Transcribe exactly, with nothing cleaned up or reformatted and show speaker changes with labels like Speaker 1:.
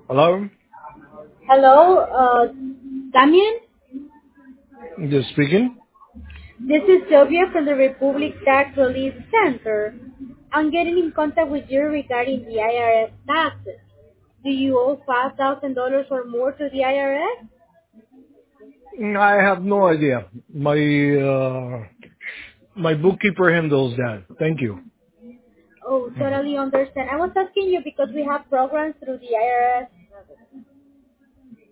Speaker 1: Hello?
Speaker 2: Hello, uh, Damien.
Speaker 1: Just speaking?
Speaker 2: This is Sylvia from the Republic Tax Relief Center. I'm getting in contact with you regarding the I R S taxes. Do you owe five thousand dollars or more to the I R S?
Speaker 1: I have no idea. My uh my bookkeeper handles that. Thank you.
Speaker 2: Oh,
Speaker 1: Mhm.
Speaker 2: totally understand. I was asking you because we have programs through the I R S